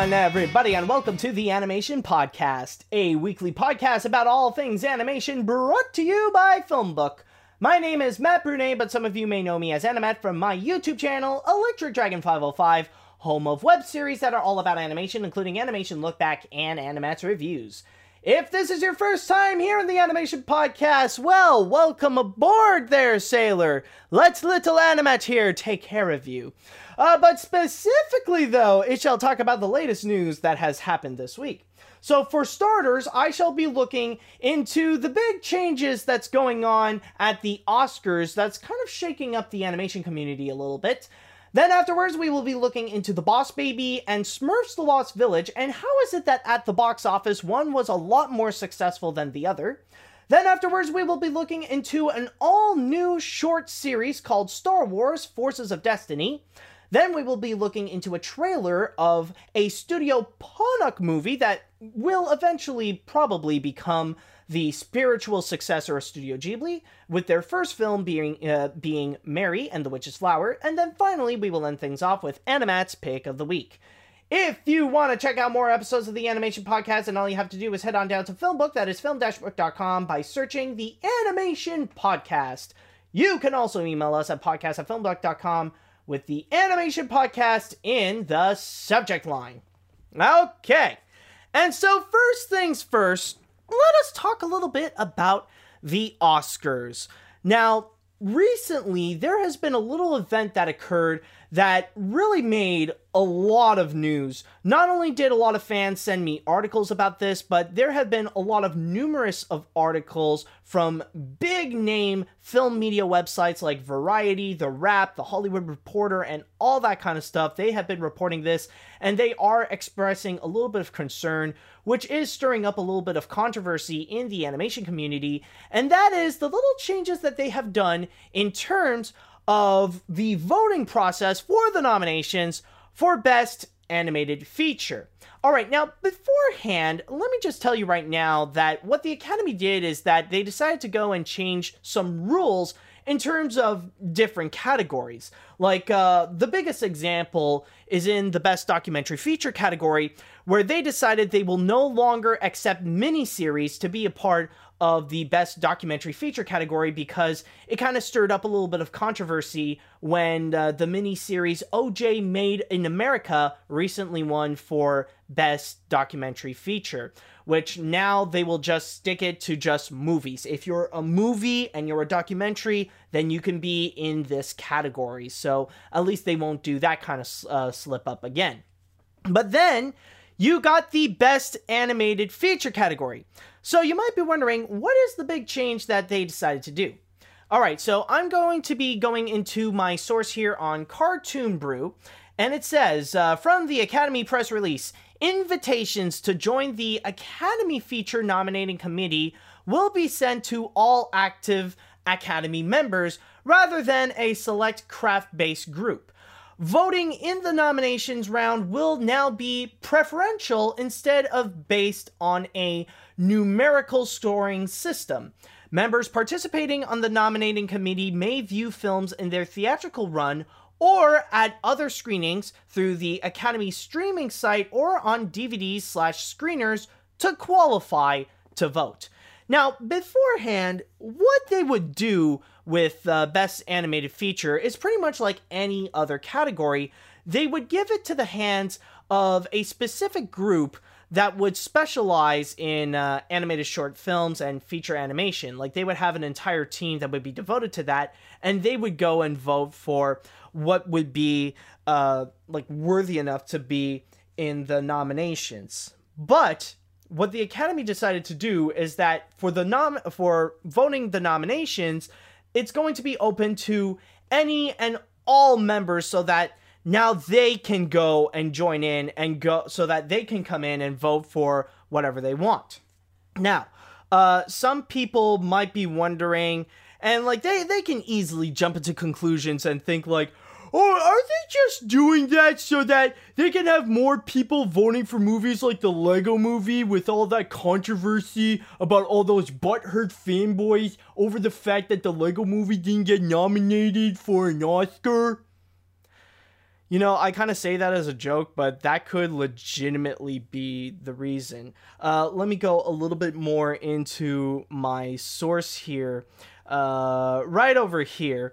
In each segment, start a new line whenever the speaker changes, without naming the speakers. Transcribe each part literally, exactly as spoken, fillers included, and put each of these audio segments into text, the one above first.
on, everybody, and welcome to the Animation Podcast, a weekly podcast about all things animation brought to you by Filmbook. My name is Matt Brunet, but some of you may know me as Animat from my YouTube channel, Electric Dragon five oh five, home of web series that are all about animation, including Animation Look Back and Animat's Reviews. If this is your first time here in the Animation Podcast, well, welcome aboard there, sailor. Let's little Animat here take care of you. Uh, but specifically, though, it shall talk about the latest news that has happened this week. So for starters, I shall be looking into the big changes that's going on at the Oscars that's kind of shaking up the animation community a little bit. Then afterwards, we will be looking into The Boss Baby and Smurfs The Lost Village, and how is it that at the box office, one was a lot more successful than the other. Then afterwards, we will be looking into an all-new short series called Star Wars Forces of Destiny. Then we will be looking into a trailer of a Studio Ponuk movie that will eventually probably become the spiritual successor of Studio Ghibli, with their first film being uh, being Mary and the Witch's Flower. And then finally, we will end things off with Animat's Pick of the Week. If you want to check out more episodes of the Animation Podcast, then all you have to do is head on down to Filmbook, that is film dash book dot com, by searching the Animation Podcast. You can also email us at podcast at filmbook dot com with the Animation Podcast in the subject line. Okay, and so first things first, let us talk a little bit about the Oscars. Now, recently, there has been a little event that occurred that really made a lot of news. Not only did a lot of fans send me articles about this, but there have been a lot of numerous of articles from big name film media websites like Variety, The Wrap, The Hollywood Reporter, and all that kind of stuff. They have been reporting this, and they are expressing a little bit of concern, which is stirring up a little bit of controversy in the animation community, and that is the little changes that they have done in terms of the voting process for the nominations for Best Animated Feature. Alright, now beforehand, let me just tell you right now that what the Academy did is that they decided to go and change some rules in terms of different categories. Like, uh, the biggest example is in the Best Documentary Feature category, where they decided they will no longer accept miniseries to be a part of the Best Documentary Feature category, because it kind of stirred up a little bit of controversy when uh, the miniseries O J Made in America recently won for Best Documentary Feature, which now they will just stick it to just movies. If you're a movie and you're a documentary, then you can be in this category. So at least they won't do that kind of uh, slip up again. But then you got the Best Animated Feature category. So you might be wondering, what is the big change that they decided to do? Alright, so I'm going to be going into my source here on Cartoon Brew, and it says, uh, from the Academy press release, invitations to join the Academy Feature Nominating Committee will be sent to all active Academy members rather than a select craft-based group. Voting in the nominations round will now be preferential instead of based on a numerical scoring system. Members participating on the nominating committee may view films in their theatrical run or at other screenings through the Academy streaming site or on D V Ds slash screeners to qualify to vote. Now, beforehand, what they would do with uh, Best Animated Feature is pretty much like any other category. They would give it to the hands of a specific group that would specialize in uh, animated short films and feature animation. Like, they would have an entire team that would be devoted to that, and they would go and vote for what would be, uh, like, worthy enough to be in the nominations. But what the Academy decided to do is that for the nom- for voting the nominations, it's going to be open to any and all members, so that now they can go and join in and go, so that they can come in and vote for whatever they want. Now, uh, some people might be wondering, and like they, they can easily jump into conclusions and think like, oh, are they just doing that so that they can have more people voting for movies like the Lego Movie, with all that controversy about all those butthurt fanboys over the fact that the Lego Movie didn't get nominated for an Oscar? You know, I kind of say that as a joke, but that could legitimately be the reason. Uh, let me go a little bit more into my source here, uh, right over here.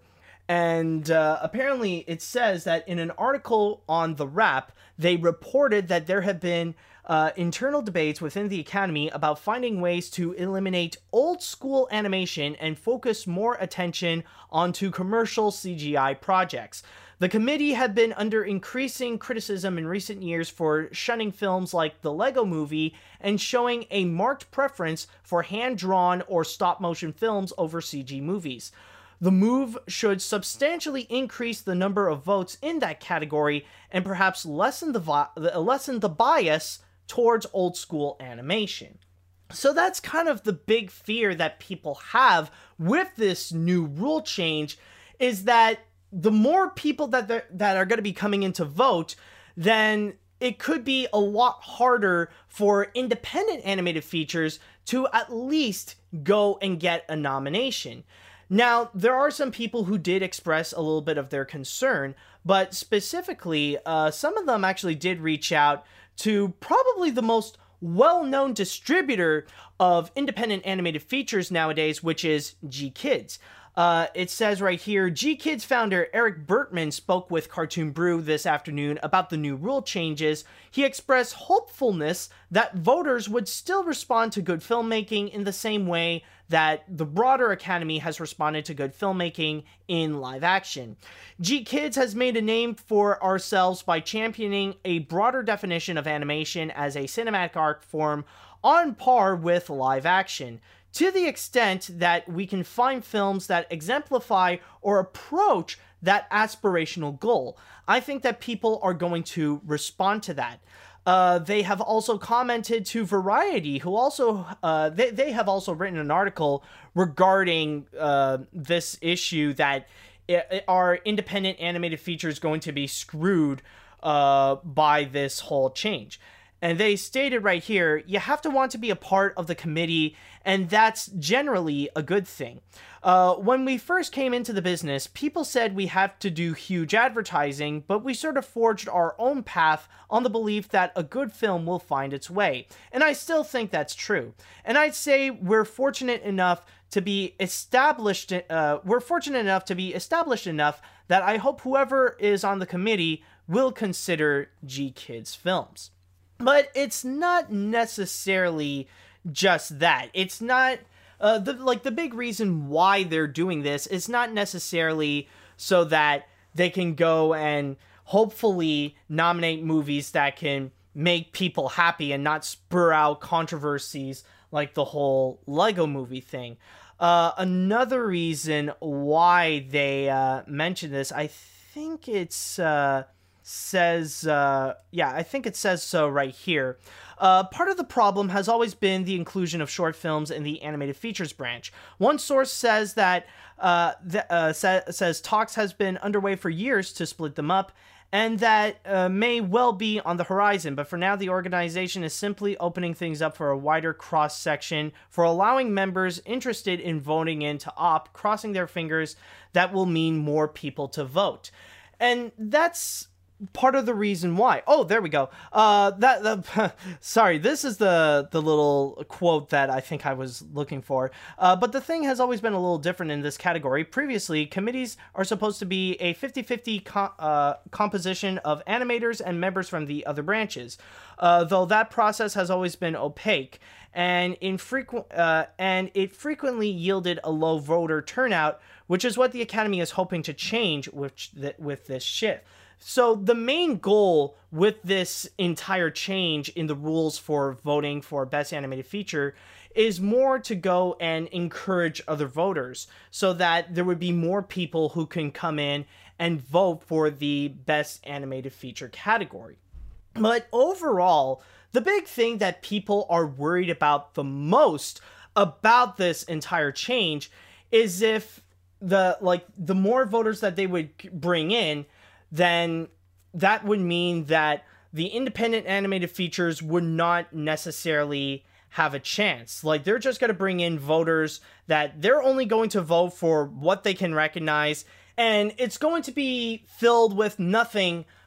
And uh, apparently it says that in an article on The Wrap, they reported that there have been uh, internal debates within the Academy about finding ways to eliminate old school animation and focus more attention onto commercial C G I projects. The committee had been under increasing criticism in recent years for shunning films like the Lego Movie and showing a marked preference for hand-drawn or stop-motion films over C G movies. The move should substantially increase the number of votes in that category and perhaps lessen the, vi- lessen the bias towards old-school animation. So that's kind of the big fear that people have with this new rule change, is that the more people that that are going to be coming in to vote, then it could be a lot harder for independent animated features to at least go and get a nomination. Now, there are some people who did express a little bit of their concern, but specifically, uh, some of them actually did reach out to probably the most well-known distributor of independent animated features nowadays, which is G-Kids. Uh, it says right here, G-Kids founder Eric Bertman spoke with Cartoon Brew this afternoon about the new rule changes. He expressed hopefulness that voters would still respond to good filmmaking in the same way that the broader Academy has responded to good filmmaking in live action. G-Kids has made a name for ourselves by championing a broader definition of animation as a cinematic art form on par with live action, to the extent that we can find films that exemplify or approach that aspirational goal. I think that people are going to respond to that. Uh, they have also commented to Variety, who also, uh, they, they have also written an article regarding uh, this issue that it, are independent animated features going to be screwed uh, by this whole change. And they stated right here, you have to want to be a part of the committee, and that's generally a good thing. Uh, when we first came into the business, people said we have to do huge advertising, but we sort of forged our own path on the belief that a good film will find its way. And I still think that's true. And I'd say we're fortunate enough to be established, uh, we're fortunate enough to be established enough that I hope whoever is on the committee will consider G-Kids films. But it's not necessarily just that. It's not, uh, the, like, the big reason why they're doing this is not necessarily so that they can go and hopefully nominate movies that can make people happy and not spur out controversies like the whole Lego Movie thing. Uh, another reason why they uh, mentioned this, I think it's... Uh, says, uh, yeah, I think it says so right here. Uh, part of the problem has always been the inclusion of short films in the animated features branch. One source says that, uh, th- uh, sa- says talks has been underway for years to split them up, and that uh, may well be on the horizon, but for now the organization is simply opening things up for a wider cross-section, for allowing members interested in voting in to opt, crossing their fingers that will mean more people to vote. And that's part of the reason why. Oh, there we go. Uh, that, that sorry, this is the the little quote that I think I was looking for. Uh, but the thing has always been a little different in this category. Previously, committees are supposed to be a fifty-fifty co- uh, composition of animators and members from the other branches, uh, though that process has always been opaque, and infrequent uh, and it frequently yielded a low voter turnout, which is what the Academy is hoping to change with th- with this shift. So the main goal with this entire change in the rules for voting for Best Animated Feature is more to go and encourage other voters so that there would be more people who can come in and vote for the Best Animated Feature category. But overall, the big thing that people are worried about the most about this entire change is if the like the more voters that they would bring in, then that would mean that the independent animated features would not necessarily have a chance. Like, they're just going to bring in voters that they're only going to vote for what they can recognize, and it's going to be filled with nothing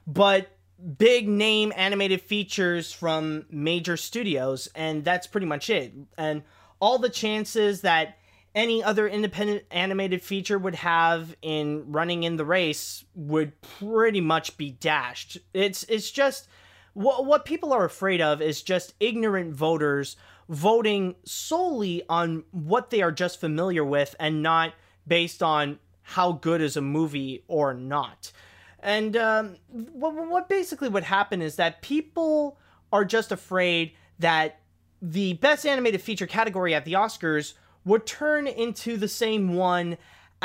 but big name animated features from major studios, and that's pretty much it. And all the chances that any other independent animated feature would have in running in the race would pretty much be dashed. It's it's just what what people are afraid of is just ignorant voters voting solely on what they are just familiar with and not based on how good is a movie or not. And um, what, what basically would happen is that people are just afraid that the Best Animated Feature category at the Oscars would turn into the same one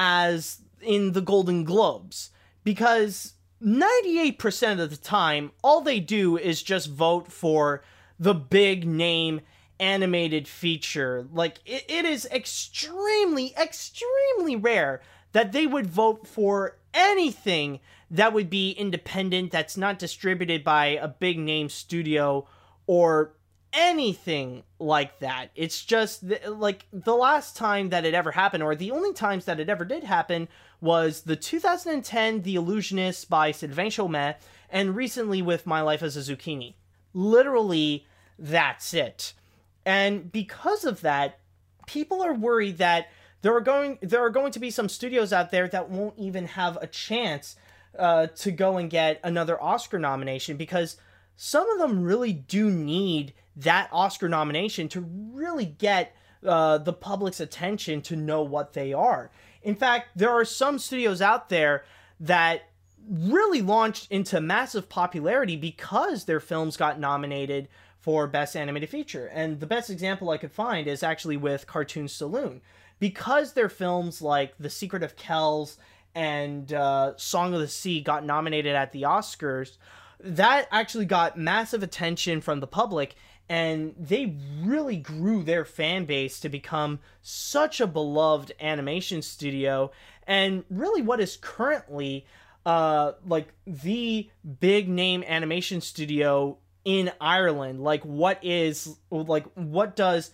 as in the Golden Globes. Because ninety-eight percent of the time, all they do is just vote for the big name animated feature. Like, it, it is extremely, extremely rare that they would vote for anything that would be independent, that's not distributed by a big name studio or anything like that. It's just th- like the last time that it ever happened, or the only times that it ever did happen, was the two thousand ten The Illusionist by Sylvain Chomet, and recently with My Life as a Zucchini. Literally, that's it. And because of that, people are worried that there are going there are going to be some studios out there that won't even have a chance uh, to go and get another Oscar nomination, because some of them really do need that Oscar nomination to really get uh, the public's attention to know what they are. In fact, there are some studios out there that really launched into massive popularity because their films got nominated for Best Animated Feature. And the best example I could find is actually with Cartoon Saloon. Because their films like The Secret of Kells and uh, Song of the Sea got nominated at the Oscars, that actually got massive attention from the public, and they really grew their fan base to become such a beloved animation studio, and really what is currently uh, like the big name animation studio in Ireland. Like, what is, like, what does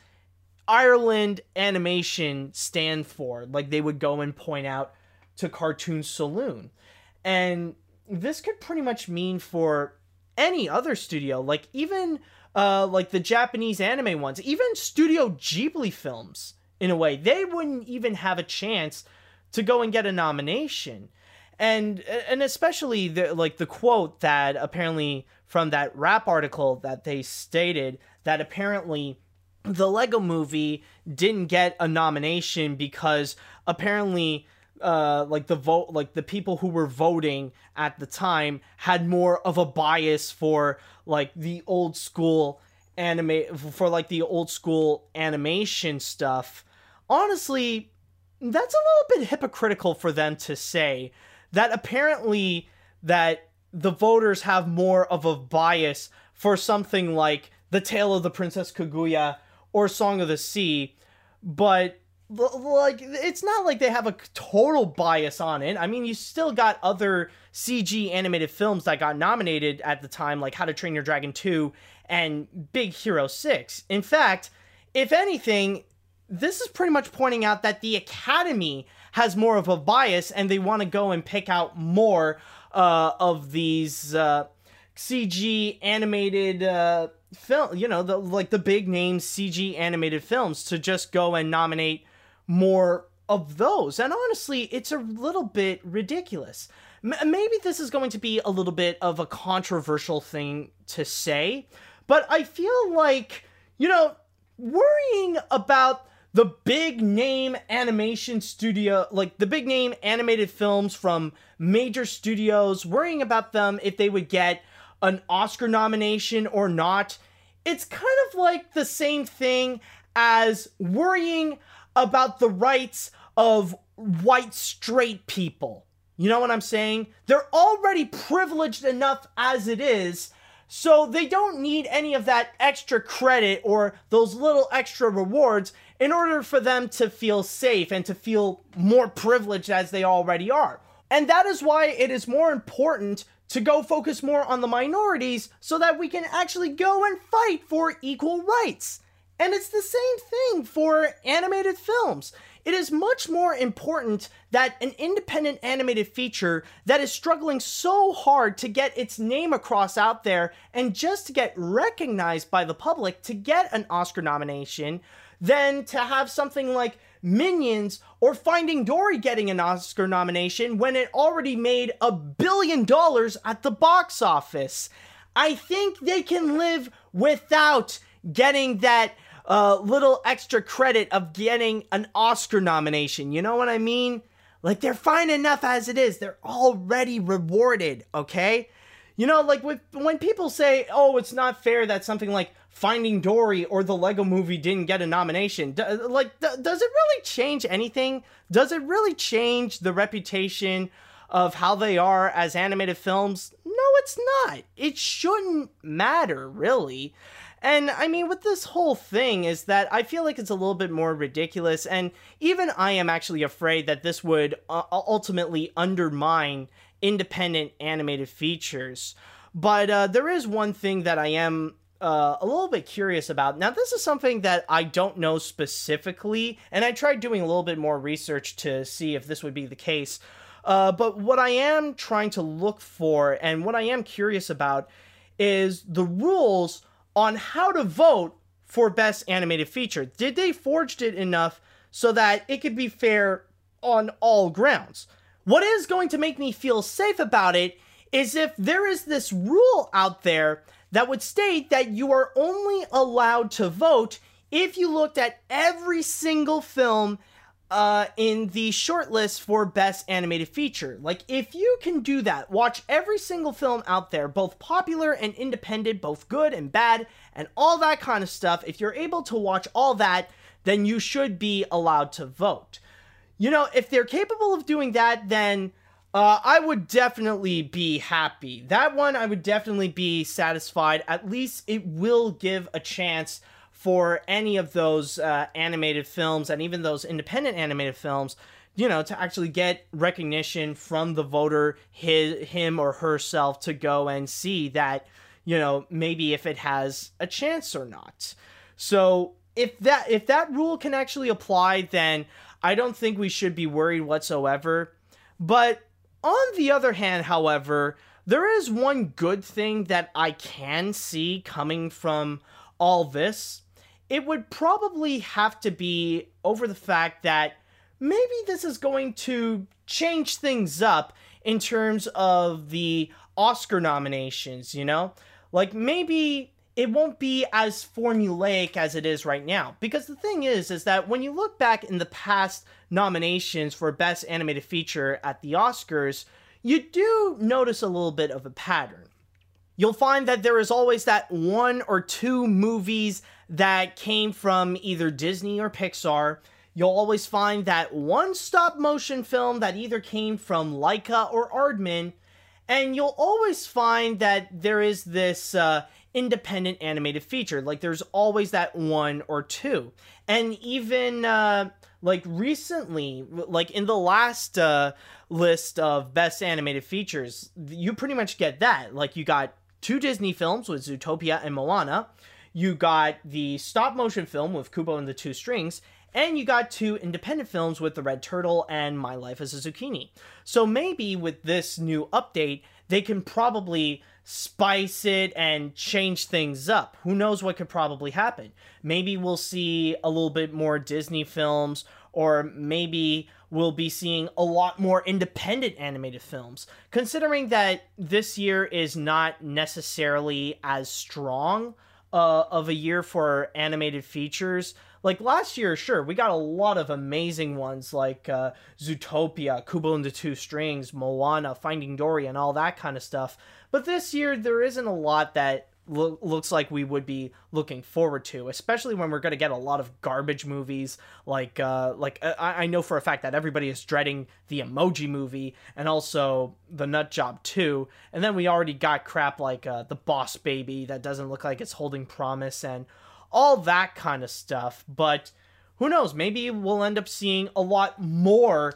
Ireland animation stand for? Like, they would go and point out to Cartoon Saloon. And this could pretty much mean for any other studio, like even uh, like the Japanese anime ones, even Studio Ghibli films, in a way, they wouldn't even have a chance to go and get a nomination. And and especially the, like the quote that apparently from that rap article that they stated that apparently the Lego Movie didn't get a nomination because apparently uh like the vote like the people who were voting at the time had more of a bias for like the old school anime for like the old school animation stuff. Honestly, that's a little bit hypocritical for them to say that apparently that the voters have more of a bias for something like The Tale of the Princess Kaguya or Song of the Sea, but like, it's not like they have a total bias on it. I mean, you still got other C G animated films that got nominated at the time, like How to Train Your Dragon two and Big Hero six. In fact, if anything, this is pretty much pointing out that the Academy has more of a bias, and they want to go and pick out more uh, of these uh, C G animated uh, film, you know, the like the big name C G animated films, to just go and nominate more of those. And honestly, it's a little bit ridiculous. M- maybe this is going to be a little bit of a controversial thing to say, but I feel like, you know, worrying about the big name animation studio, like the big name animated films from major studios, worrying about them if they would get an Oscar nomination or not, it's kind of like the same thing as worrying about the rights of white straight people. You know what I'm saying? They're already privileged enough as it is, so they don't need any of that extra credit or those little extra rewards in order for them to feel safe and to feel more privileged as they already are. And that is why it is more important to go focus more on the minorities so that we can actually go and fight for equal rights. And it's the same thing for animated films. it is much more important that an independent animated feature that is struggling so hard to get its name across out there and just to get recognized by the public to get an Oscar nomination than to have something like Minions or Finding Dory getting an Oscar nomination when it already made a billion dollars at the box office. I think they can live without getting that uh, little extra credit of getting an Oscar nomination. You know what I mean? Like, they're fine enough as it is. They're already rewarded, okay? You know, like, with, when people say, oh, it's not fair that something like Finding Dory or the Lego Movie didn't get a nomination, d- like, d- does it really change anything? Does it really change the reputation of how they are as animated films? No, it's not. It shouldn't matter, really. And I mean, with this whole thing is that I feel like it's a little bit more ridiculous, and even I am actually afraid that this would uh, ultimately undermine independent animated features. But uh, there is one thing that I am uh, a little bit curious about. Now, this is something that I don't know specifically, and I tried doing a little bit more research to see if this would be the case. Uh, but what I am trying to look for, and what I am curious about, is the rules on how to vote for Best Animated Feature. Did they forged it enough so that it could be fair on all grounds? What is going to make me feel safe about it is if there is this rule out there that would state that you are only allowed to vote if you looked at every single film uh, in the shortlist for Best Animated Feature. Like, if you can do that, watch every single film out there, both popular and independent, both good and bad, and all that kind of stuff, if you're able to watch all that, then you should be allowed to vote. You know, if they're capable of doing that, then uh, I would definitely be happy. That one, I would definitely be satisfied. At least it will give a chance for any of those uh, animated films and even those independent animated films, you know, to actually get recognition from the voter, his, him or herself, to go and see that, you know, maybe if it has a chance or not. So if that if that rule can actually apply, then I don't think we should be worried whatsoever. But on the other hand, however, there is one good thing that I can see coming from all this. It would probably have to be over the fact that maybe this is going to change things up in terms of the Oscar nominations, you know? Like, maybe it won't be as formulaic as it is right now. Because the thing is, is that when you look back in the past nominations for Best Animated Feature at the Oscars, you do notice a little bit of a pattern. You'll find that there is always that one or two movies that came from either Disney or Pixar. You'll always find that one stop-motion film that either came from Laika or Aardman. And you'll always find that there is this uh, independent animated feature. Like, there's always that one or two. And even, uh, like, recently, like, in the last uh, list of Best Animated Features, you pretty much get that. Like, you got two Disney films with Zootopia and Moana. You got the stop-motion film with Kubo and the Two Strings. And you got two independent films with The Red Turtle and My Life as a Zucchini. So maybe with this new update, they can probably spice it and change things up. Who knows what could probably happen? Maybe we'll see a little bit more Disney films, or maybe we'll be seeing a lot more independent animated films. Considering that this year is not necessarily as strong uh, of a year for animated features. Like, last year, sure, we got a lot of amazing ones like uh, Zootopia, Kubo and the Two Strings, Moana, Finding Dory, and all that kind of stuff. But this year, there isn't a lot that lo- looks like we would be looking forward to, especially when we're going to get a lot of garbage movies. Like, uh, like uh, I-, I know for a fact that everybody is dreading the Emoji Movie and also the Nut Job two. And then we already got crap like uh, The Boss Baby that doesn't look like it's holding promise, and all that kind of stuff. But who knows, maybe we'll end up seeing a lot more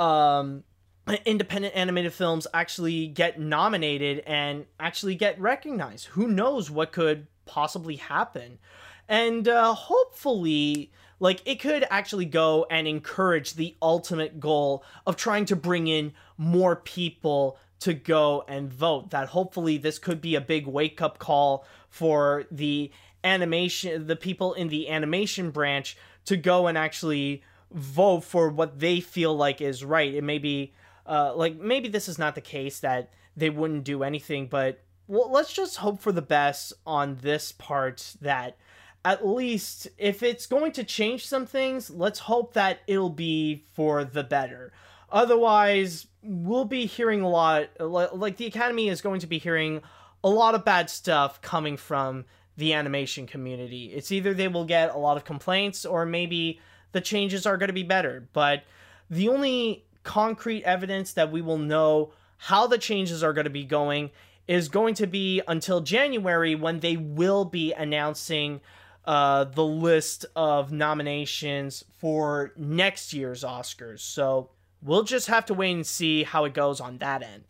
um, independent animated films actually get nominated and actually get recognized. Who knows what could possibly happen? And uh, hopefully Like, it could actually go and encourage the ultimate goal of trying to bring in more people to go and vote. That hopefully this could be a big wake-up call for the animation, the people in the animation branch to go and actually vote for what they feel like is right. It may be, uh, like, maybe this is not the case that they wouldn't do anything, but well, let's just hope for the best on this part, that at least if it's going to change some things, let's hope that it'll be for the better. Otherwise, we'll be hearing a lot, like the Academy is going to be hearing a lot of bad stuff coming from the animation community. It's either they will get a lot of complaints or maybe the changes are going to be better. But the only concrete evidence that we will know how the changes are going to be going is going to be until January, when they will be announcing uh, the list of nominations for next year's Oscars. So we'll just have to wait and see how it goes on that end.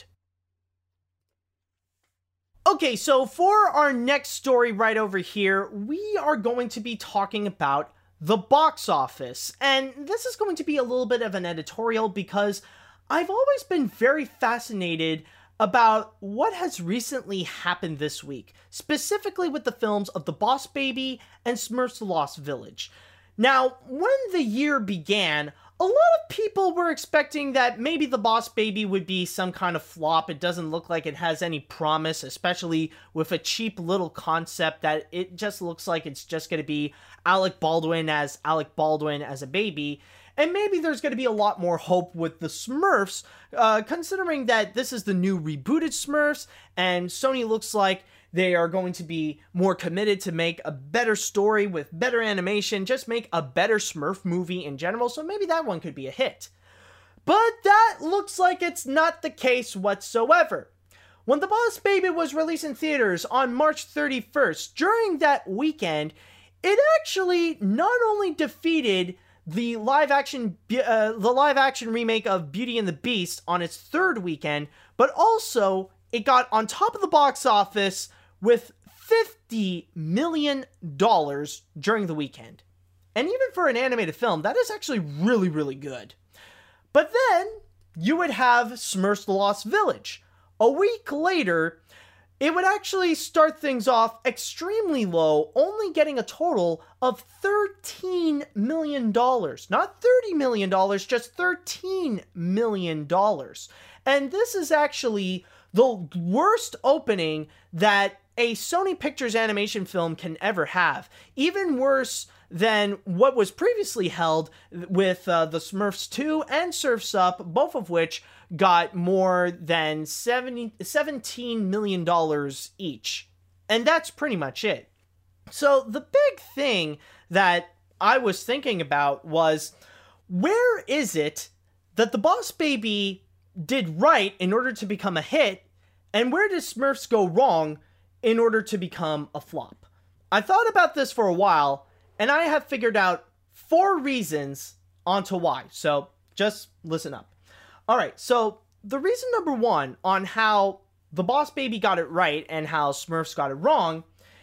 Okay, so for our next story right over here, we are going to be talking about the box office. And this is going to be a little bit of an editorial because I've always been very fascinated about what has recently happened this week, specifically with the films of The Boss Baby and Smurfs: The Lost Village. Now, when the year began, a lot of people were expecting that maybe The Boss Baby would be some kind of flop. It doesn't look like it has any promise, especially with a cheap little concept that it just looks like it's just going to be Alec Baldwin as Alec Baldwin as a baby. And maybe there's going to be a lot more hope with the Smurfs, uh, considering that this is the new rebooted Smurfs, and Sony looks like they are going to be more committed to make a better story with better animation, just make a better Smurf movie in general, so maybe that one could be a hit. But that looks like it's not the case whatsoever. When The Boss Baby was released in theaters on March thirty-first, during that weekend, it actually not only defeated the live action uh, the live action remake of Beauty and the Beast on its third weekend, but also it got on top of the box office with fifty million dollars during the weekend. And even for an animated film, that is actually really, really good. But then you would have Smurfs: The Lost Village. A week later, it would actually start things off extremely low, only getting a total of thirteen million dollars. Not thirty million dollars, just thirteen million dollars. And this is actually the worst opening that a Sony Pictures animation film can ever have. Even worse than what was previously held with uh, the Smurfs two and Surf's Up, both of which got more than seventy, seventeen million dollars each. And that's pretty much it. So the big thing that I was thinking about was, where is it that The Boss Baby did right in order to become a hit, and where did Smurfs go wrong in order to become a flop? I thought about this for a while, and I have figured out four reasons onto why. So just listen up. All right, so the reason number one on how The Boss Baby got it right and how Smurfs got it wrong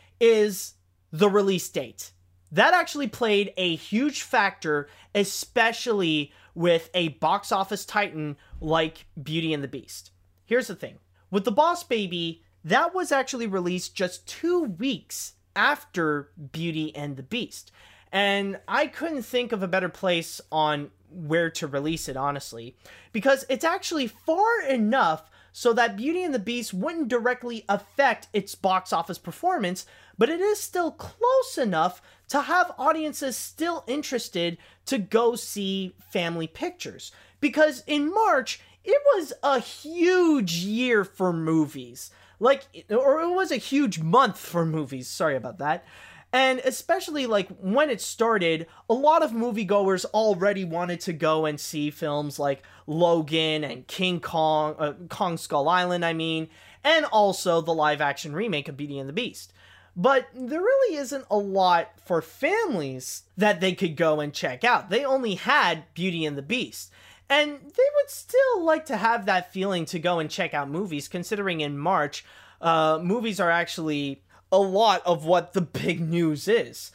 is the release date. That actually played a huge factor, especially with a box office titan like Beauty and the Beast. Here's the thing. With The Boss Baby, that was actually released just two weeks after Beauty and the Beast. And I couldn't think of a better place on where to release it, honestly, because it's actually far enough so that Beauty and the Beast wouldn't directly affect its box office performance, but it is still close enough to have audiences still interested to go see family pictures. Because in March, it was a huge year for movies. Like, or it was a huge month for movies, sorry about that. And especially, like, when it started, a lot of moviegoers already wanted to go and see films like Logan and King Kong, uh, Kong Skull Island, I mean, and also the live-action remake of Beauty and the Beast. But there really isn't a lot for families that they could go and check out. They only had Beauty and the Beast. And they would still like to have that feeling to go and check out movies, considering in March, uh, movies are actually a lot of what the big news is.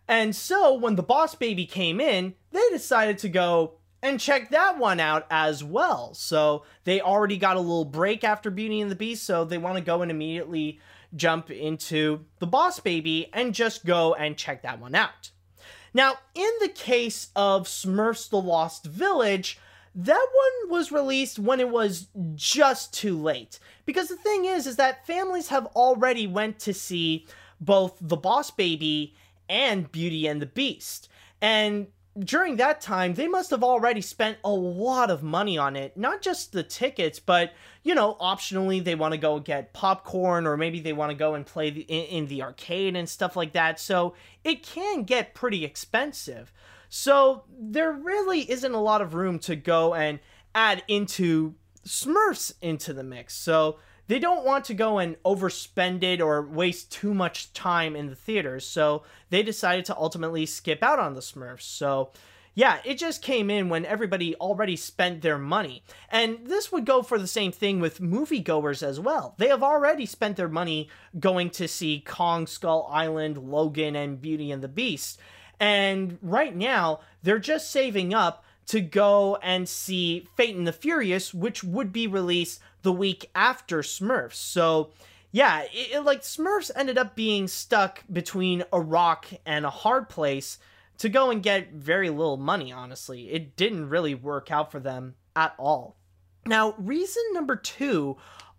And so when the Boss Baby came in, they decided to go and check that one out as well. So they already got a little break after Beauty and the Beast, so they want to go and immediately jump into the Boss Baby and just go and check that one out. Now, in the case of Smurfs The Lost Village, that one was released when it was just too late. Because the thing is, is that families have already went to see both The Boss Baby and Beauty and the Beast. And during that time, they must have already spent a lot of money on it. Not just the tickets, but, you know, optionally they want to go get popcorn, or maybe they want to go and play the, in, in the arcade and stuff like that. So it can get pretty expensive. So there really isn't a lot of room to go and add into Smurfs into the mix. So they don't want to go and overspend it or waste too much time in the theaters, so they decided to ultimately skip out on the Smurfs. So yeah, it just came in when everybody already spent their money. And this would go for the same thing with moviegoers as well. They have already spent their money going to see Kong Skull Island, Logan, and Beauty and the Beast. And right now, they're just saving up to go and see Fate and the Furious, which would be released the week after Smurfs. So yeah, it, it, like Smurfs ended up being stuck between a rock and a hard place to go and get very little money, honestly. It didn't really work out for them at all. Now, reason number two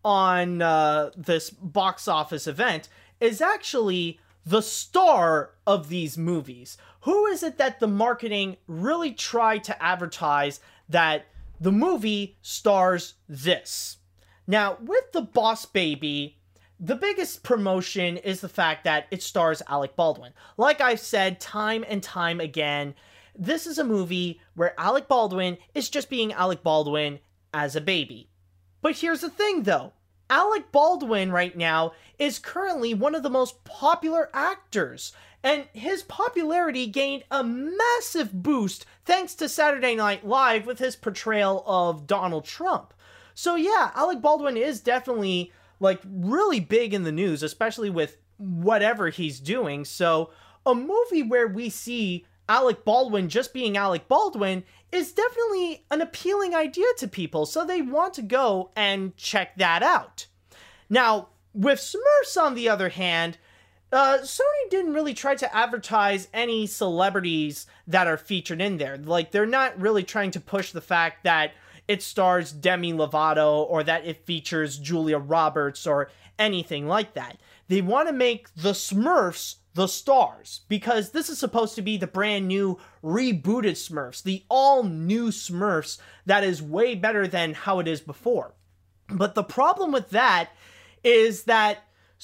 on uh, this box office event is actually the star of these movies. Who is it that the marketing really tried to advertise that the movie stars this? Now, with The Boss Baby, the biggest promotion is the fact that it stars Alec Baldwin. Like I've said time and time again, this is a movie where Alec Baldwin is just being Alec Baldwin as a baby. But here's the thing though, Alec Baldwin right now is currently one of the most popular actors, and his popularity gained a massive boost thanks to Saturday Night Live with his portrayal of Donald Trump. So yeah, Alec Baldwin is definitely like really big in the news, especially with whatever he's doing. So a movie where we see Alec Baldwin just being Alec Baldwin is definitely an appealing idea to people, so they want to go and check that out. Now, with Smurfs on the other hand, uh, Sony didn't really try to advertise any celebrities that are featured in there. Like, they're not really trying to push the fact that it stars Demi Lovato or that it features Julia Roberts or anything like that. They want to make the Smurfs the stars, because this is supposed to be the brand new rebooted Smurfs, the all new Smurfs that is way better than how it is before. But the problem with that is that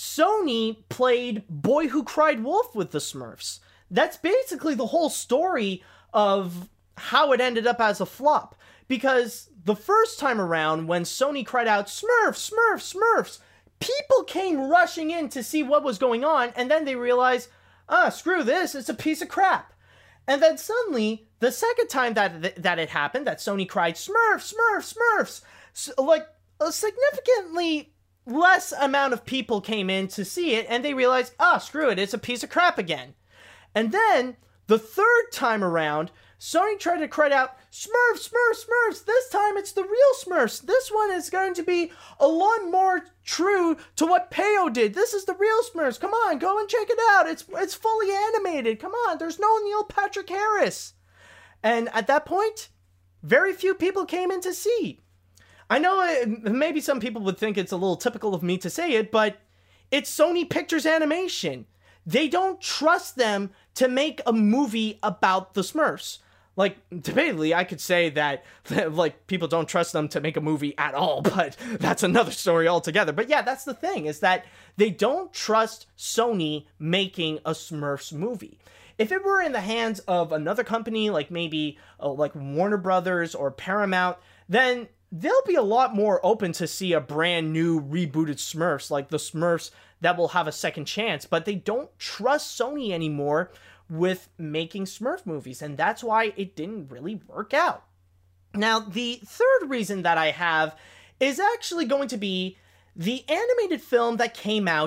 Sony played Boy Who Cried Wolf with the Smurfs. That's basically the whole story of how it ended up as a flop. Because the first time around, when Sony cried out, Smurfs, Smurfs, Smurfs, people came rushing in to see what was going on, and then they realized, ah, screw this, it's a piece of crap. And then suddenly, the second time that th- that it happened, that Sony cried, Smurfs, Smurfs, Smurfs, so, like, a significantly less amount of people came in to see it, and they realized, ah, screw it, it's a piece of crap again. And then, the third time around, Sony tried to cry out, Smurfs, Smurfs, Smurfs, this time it's the real Smurfs. This one is going to be a lot more true to what Peyo did. This is the real Smurfs. Come on, go and check it out. It's it's fully animated. Come on, there's no Neil Patrick Harris. And at that point, very few people came in to see. I know it, maybe some people would think it's a little typical of me to say it, but it's Sony Pictures Animation. They don't trust them to make a movie about the Smurfs. Like, debatably, I could say that, like, people don't trust them to make a movie at all, but that's another story altogether. But yeah, that's the thing, is that they don't trust Sony making a Smurfs movie. If it were in the hands of another company, like maybe, uh, like, Warner Brothers or Paramount, then they'll be a lot more open to see a brand new rebooted Smurfs, like the Smurfs that will have a second chance. But they don't trust Sony anymore with making Smurf movies, and that's why it didn't really work out. Now, the third reason that I have is actually going to be the animated film that came out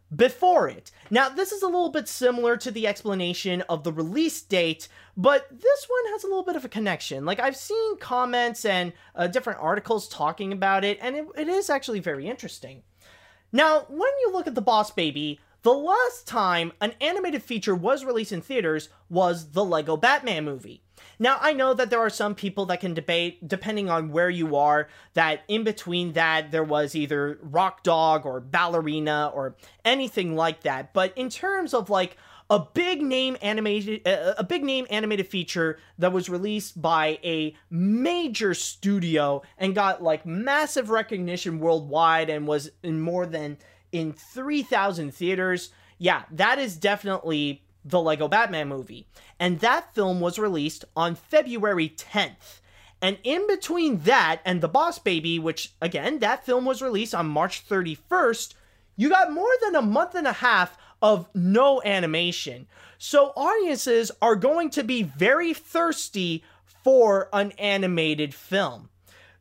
before it. Now, this is a little bit similar to the explanation of the release date, but this one has a little bit of a connection. Like, I've seen comments and uh, different articles talking about it, and it, it is actually very interesting. Now, when you look at The Boss Baby, the last time an animated feature was released in theaters was the Lego Batman movie. Now, I know that there are some people that can debate, depending on where you are, that in between that there was either Rock Dog or Ballerina or anything like that. But in terms of like a big name animated, a big name animated feature that was released by a major studio and got like massive recognition worldwide and was in more than in three thousand theaters, yeah, that is definitely the Lego Batman movie. And that film was released on February tenth. And in between that and The Boss Baby, which, again, that film was released on March thirty-first, you got more than a month and a half of no animation. So audiences are going to be very thirsty for an animated film.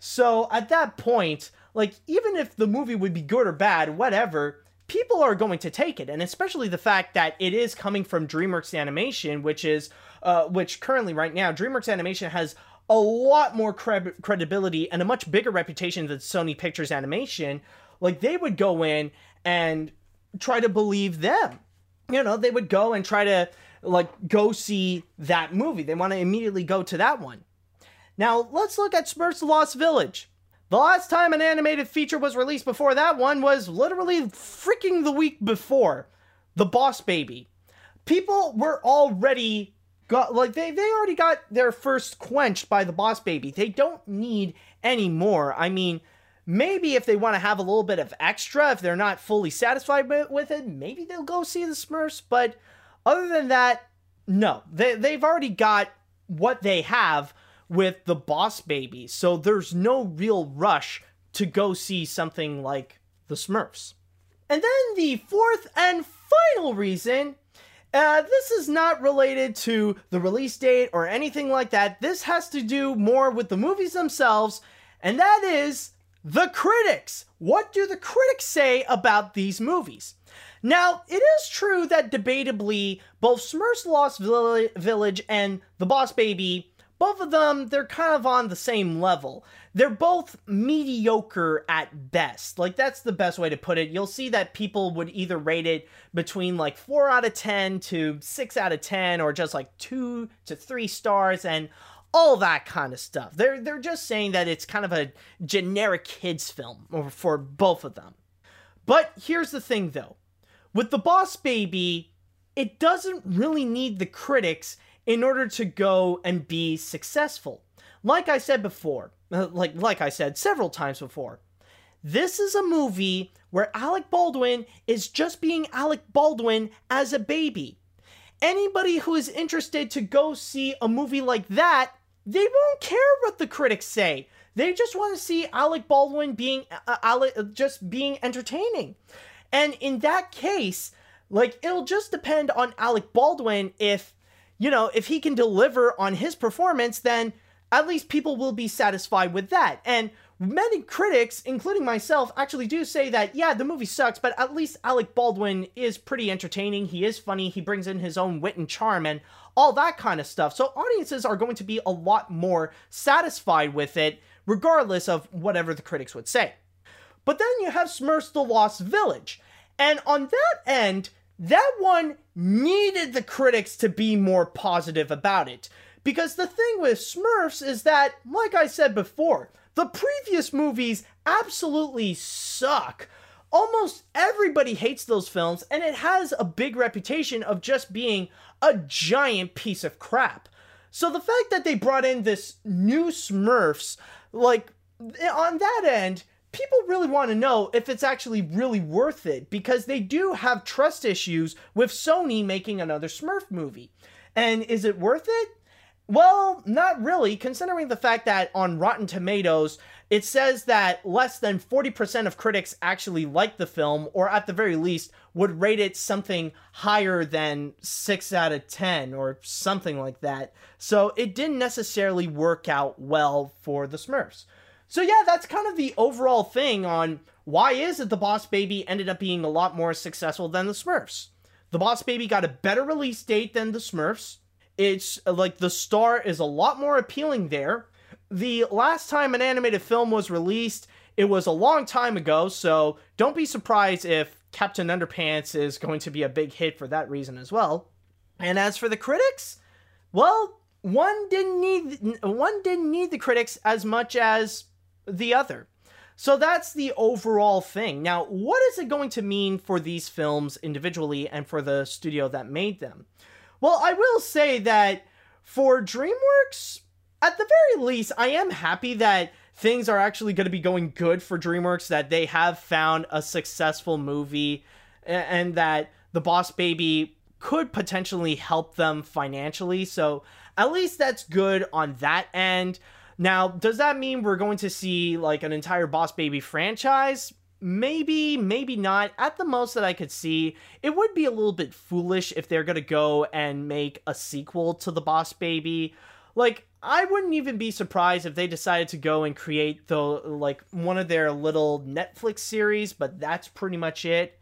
So at that point, like, even if the movie would be good or bad, whatever, people are going to take it. And especially the fact that it is coming from DreamWorks Animation, which is, uh, which currently right now, DreamWorks Animation has a lot more cred- credibility and a much bigger reputation than Sony Pictures Animation. Like, they would go in and try to believe them. You know, they would go and try to, like, go see that movie. They want to immediately go to that one. Now, let's look at Smurfs: The Lost Village. The last time an animated feature was released before that one was literally freaking the week before. The Boss Baby. People were already got, like, they, they already got their first quenched by The Boss Baby. They don't need any more. I mean, maybe if they want to have a little bit of extra, if they're not fully satisfied with, with it, maybe they'll go see the Smurfs. But other than that, no. They, they've already got what they have with The Boss Baby, so there's no real rush to go see something like The Smurfs. And then the fourth and final reason, uh, this is not related to the release date or anything like that. This has to do more with the movies themselves, and that is the critics. What do the critics say about these movies? Now, it is true that debatably, both Smurfs: Lost Village and The Boss Baby, both of them, they're kind of on the same level. They're both mediocre at best. Like, that's the best way to put it. You'll see that people would either rate it between like four out of ten to six out of ten, or just like two to three stars and all that kind of stuff. They're, they're just saying that it's kind of a generic kids film for both of them. But here's the thing though. With The Boss Baby, it doesn't really need the critics in order to go and be successful. Like I said before, like, like I said several times before, this is a movie where Alec Baldwin is just being Alec Baldwin as a baby. Anybody who is interested to go see a movie like that, they won't care what the critics say. They just want to see Alec Baldwin being, uh, Alec, just being entertaining. And in that case, like, it'll just depend on Alec Baldwin. If You know, if he can deliver on his performance, then at least people will be satisfied with that. And many critics, including myself, actually do say that, yeah, the movie sucks, but at least Alec Baldwin is pretty entertaining. He is funny. He brings in his own wit and charm and all that kind of stuff. So audiences are going to be a lot more satisfied with it, regardless of whatever the critics would say. But then you have Smurfs: The Lost Village. And on that end, that one needed the critics to be more positive about it. Because the thing with Smurfs is that, like I said before, the previous movies absolutely suck. Almost everybody hates those films, and it has a big reputation of just being a giant piece of crap. So the fact that they brought in this new Smurfs, like, on that end, people really want to know if it's actually really worth it, because they do have trust issues with Sony making another Smurf movie. And is it worth it? Well, not really, considering the fact that on Rotten Tomatoes, it says that less than forty percent of critics actually like the film, or at the very least, would rate it something higher than six out of ten, or something like that. So it didn't necessarily work out well for the Smurfs. So yeah, that's kind of the overall thing on why is it The Boss Baby ended up being a lot more successful than the Smurfs. The Boss Baby got a better release date than the Smurfs. It's like the star is a lot more appealing there. The last time an animated film was released, it was a long time ago, so don't be surprised if Captain Underpants is going to be a big hit for that reason as well. And as for the critics, well, one didn't need one didn't need the critics as much as the other. So that's the overall thing. Now, what is it going to mean for these films individually and for the studio that made them? Well, I will say that for DreamWorks, at the very least, I am happy that things are actually going to be going good for DreamWorks, that they have found a successful movie, and that The Boss Baby could potentially help them financially. So at least that's good on that end. Now, does that mean we're going to see like an entire Boss Baby franchise? Maybe, maybe not. At the most that I could see, it would be a little bit foolish if they're going to go and make a sequel to The Boss Baby. Like, I wouldn't even be surprised if they decided to go and create the like one of their little Netflix series, but that's pretty much it.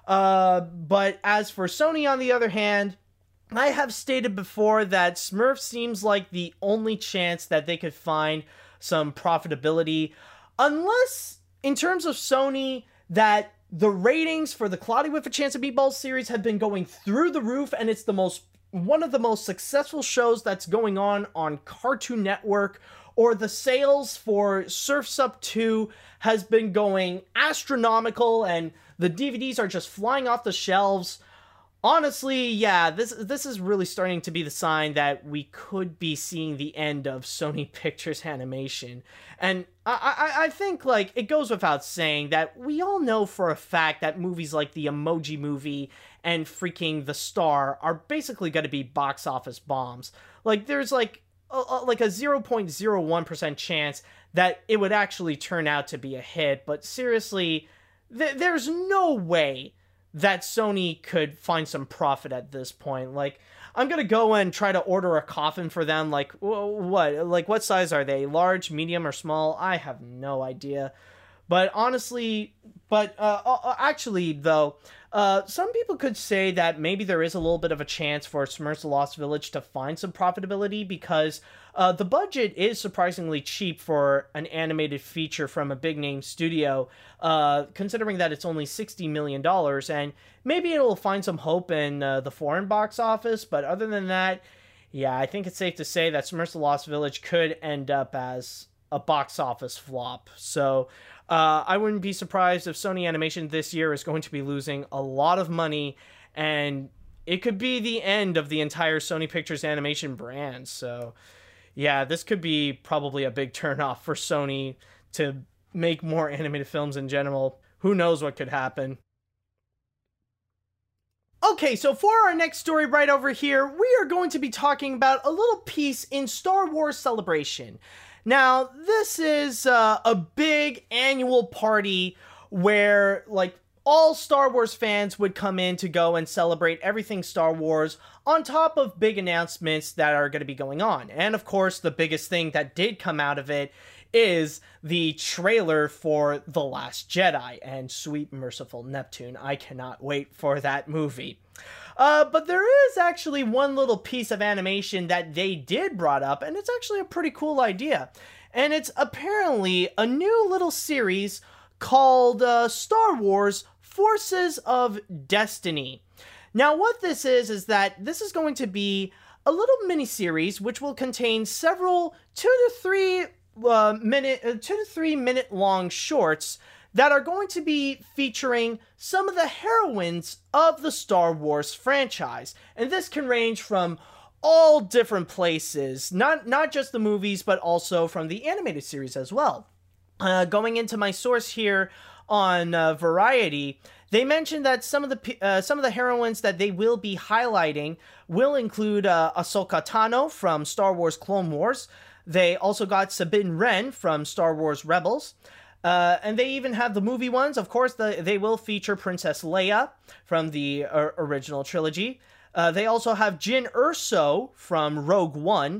Uh, but as for Sony, on the other hand, I have stated before that Smurfs seems like the only chance that they could find some profitability, unless, in terms of Sony, that the ratings for the Cloudy with a Chance of Meatballs series have been going through the roof, and it's the most one of the most successful shows that's going on on Cartoon Network, or the sales for Surf's Up two has been going astronomical, and the D V Ds are just flying off the shelves. Honestly, yeah, this this is really starting to be the sign that we could be seeing the end of Sony Pictures Animation. And I, I, I think, like, it goes without saying that we all know for a fact that movies like the Emoji Movie and freaking The Star are basically going to be box office bombs. Like, there's, like, a, a, like a zero point zero one percent chance that it would actually turn out to be a hit. But seriously, th- there's no way that Sony could find some profit at this point. Like, I'm gonna go and try to order a coffin for them. Like, what? Like, what size are they? Large, medium, or small? I have no idea. But honestly, but uh, uh, actually, though, uh, some people could say that maybe there is a little bit of a chance for Smurfs: The Lost Village to find some profitability, because uh, the budget is surprisingly cheap for an animated feature from a big-name studio, uh, considering that it's only sixty million dollars, and maybe it'll find some hope in uh, the foreign box office, but other than that, yeah, I think it's safe to say that Smurfs: The Lost Village could end up as a box office flop. So uh, I wouldn't be surprised if Sony Animation this year is going to be losing a lot of money, and it could be the end of the entire Sony Pictures Animation brand. So yeah, this could be probably a big turnoff for Sony to make more animated films in general. Who knows what could happen? Okay, so for our next story right over here, we are going to be talking about a little piece in Star Wars Celebration. Now, this is uh, a big annual party where, like, all Star Wars fans would come in to go and celebrate everything Star Wars, on top of big announcements that are going to be going on. And, of course, the biggest thing that did come out of it is the trailer for The Last Jedi, and sweet merciful Neptune, I cannot wait for that movie. Uh, but there is actually one little piece of animation that they did brought up, and it's actually a pretty cool idea. And it's apparently a new little series called uh, Star Wars Forces of Destiny. Now, what this is, is that this is going to be a little mini-series which will contain several two to three uh, minute, uh, two to three minute long shorts that are going to be featuring some of the heroines of the Star Wars franchise. And this can range from all different places, not, not just the movies, but also from the animated series as well. Uh, going into my source here on uh, Variety, they mentioned that some of the uh, some of the heroines that they will be highlighting will include uh, Ahsoka Tano from Star Wars Clone Wars. They also got Sabine Wren from Star Wars Rebels. Uh, and they even have the movie ones. Of course, the, they will feature Princess Leia from the uh, original trilogy. Uh, they also have Jyn Erso from Rogue One.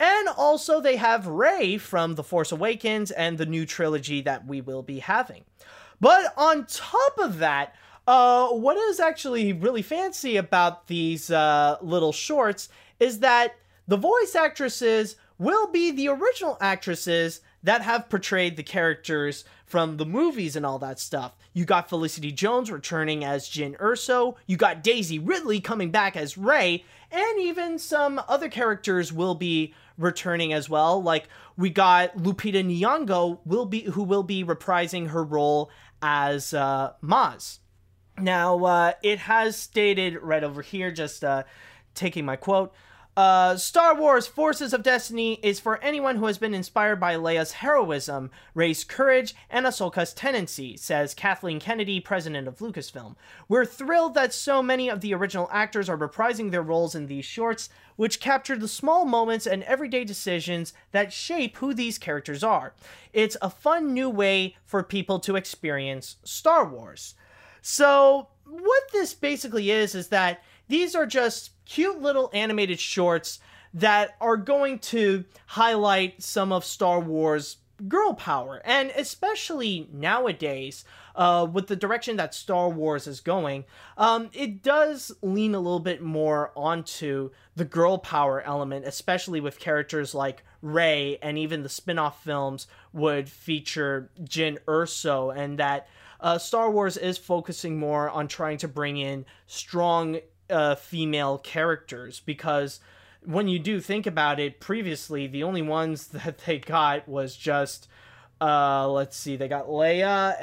And also they have Rey from The Force Awakens and the new trilogy that we will be having. But on top of that, uh, what is actually really fancy about these uh, little shorts is that the voice actresses will be the original actresses that have portrayed the characters from the movies and all that stuff. You got Felicity Jones returning as Jyn Erso, you got Daisy Ridley coming back as Rey, and even some other characters will be returning as well. Like, we got Lupita Nyong'o, will be, who will be reprising her role as uh, Maz. Now, uh, it has stated right over here, just uh, taking my quote, Uh, Star Wars Forces of Destiny is for anyone who has been inspired by Leia's heroism, Rey's courage, and Ahsoka's tenacity, says Kathleen Kennedy, president of Lucasfilm. We're thrilled that so many of the original actors are reprising their roles in these shorts, which capture the small moments and everyday decisions that shape who these characters are. It's a fun new way for people to experience Star Wars. So, what this basically is, is that these are just cute little animated shorts that are going to highlight some of Star Wars girl power. And especially nowadays, uh, with the direction that Star Wars is going, um, it does lean a little bit more onto the girl power element, especially with characters like Rey, and even the spin-off films would feature Jyn Erso, and that uh, Star Wars is focusing more on trying to bring in strong Uh, female characters, because when you do think about it, previously the only ones that they got was just uh let's see, they got Leia,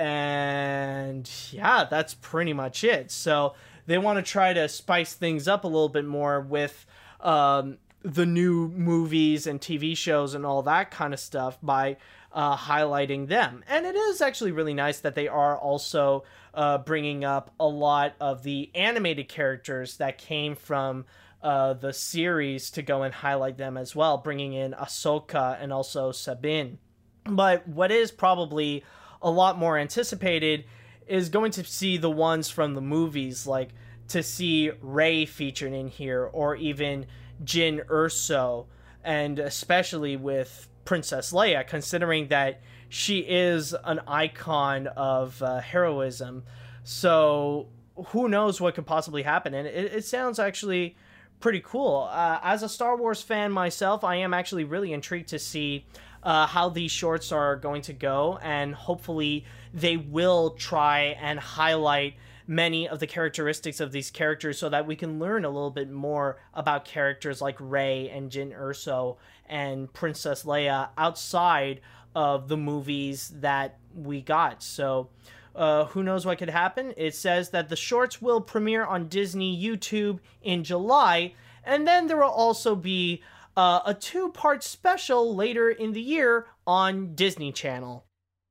and yeah, that's pretty much it. So they want to try to spice things up a little bit more with um the new movies and T V shows and all that kind of stuff by uh, highlighting them. And it is actually really nice that they are also uh, bringing up a lot of the animated characters that came from uh, the series to go and highlight them as well, bringing in Ahsoka and also Sabine. But what is probably a lot more anticipated is going to see the ones from the movies, like to see Rey featured in here, or even Jyn Erso, and especially with Princess Leia, considering that she is an icon of uh, heroism. So who knows what could possibly happen, and it, it sounds actually pretty cool. Uh, as a Star Wars fan myself, I am actually really intrigued to see uh, how these shorts are going to go, and hopefully they will try and highlight many of the characteristics of these characters so that we can learn a little bit more about characters like Rey and Jyn Erso and Princess Leia outside of the movies that we got. So uh, who knows what could happen. It says that the shorts will premiere on Disney YouTube in July, and then there will also be uh, a two-part special later in the year on Disney Channel.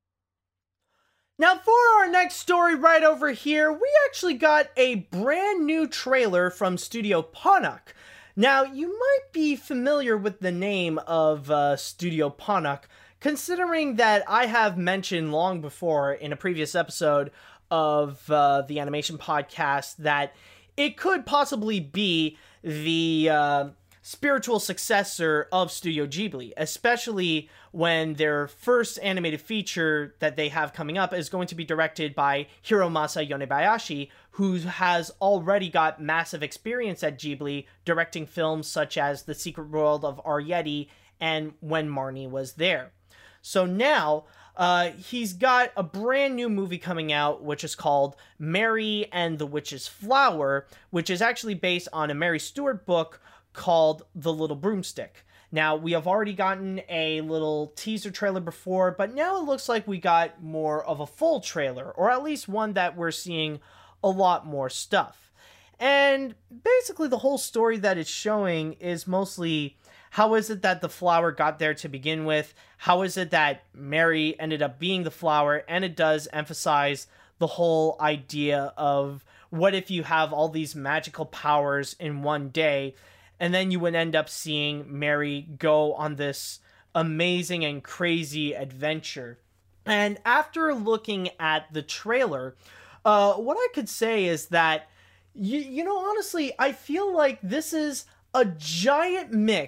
Now, for our next story right over here, we actually got a brand new trailer from Studio Ponoc. Now, you might be familiar with the name of uh, Studio Ponoc, considering that I have mentioned long before in a previous episode of uh, the animation podcast that it could possibly be the uh, spiritual successor of Studio Ghibli, especially when their first animated feature that they have coming up is going to be directed by Hiromasa Yonebayashi, who has already got massive experience at Ghibli, directing films such as The Secret World of Arrietty and When Marnie Was There. So now, uh, he's got a brand new movie coming out, which is called Mary and the Witch's Flower, which is actually based on a Mary Stewart book called The Little Broomstick. Now, we have already gotten a little teaser trailer before, but now it looks like we got more of a full trailer, or at least one that we're seeing a lot more stuff. And basically the whole story that it's showing is mostly how is it that the flower got there to begin with, how is it that Mary ended up being the flower, and it does emphasize the whole idea of what if you have all these magical powers in one day, and then you would end up seeing Mary go on this amazing and crazy adventure. And after looking at the trailer, uh, what I could say is that, you, you know, honestly, I feel like this is a giant mix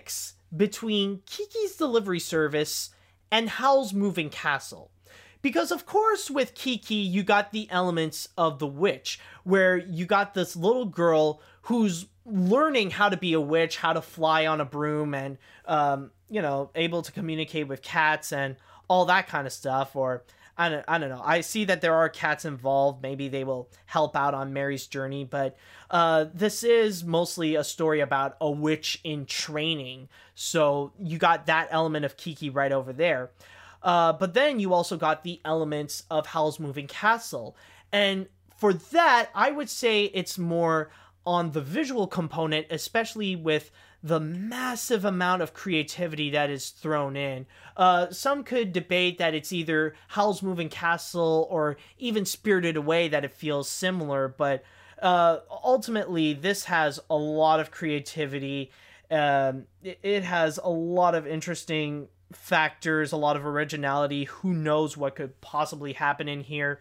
between Kiki's Delivery Service and Howl's Moving Castle. Because, of course, with Kiki, you got the elements of The Witch, where you got this little girl who's learning how to be a witch, how to fly on a broom, and, um, you know, able to communicate with cats and all that kind of stuff. Or, I don't, I don't know. I see that there are cats involved. Maybe they will help out on Mary's journey. But uh, this is mostly a story about a witch in training. So you got that element of Kiki right over there. Uh, but then you also got the elements of Howl's Moving Castle. And for that, I would say it's more on the visual component, especially with the massive amount of creativity that is thrown in. Uh, some could debate that it's either Howl's Moving Castle or even Spirited Away that it feels similar, but uh, ultimately this has a lot of creativity. Um, it, it has a lot of interesting factors, a lot of originality. Who knows what could possibly happen in here?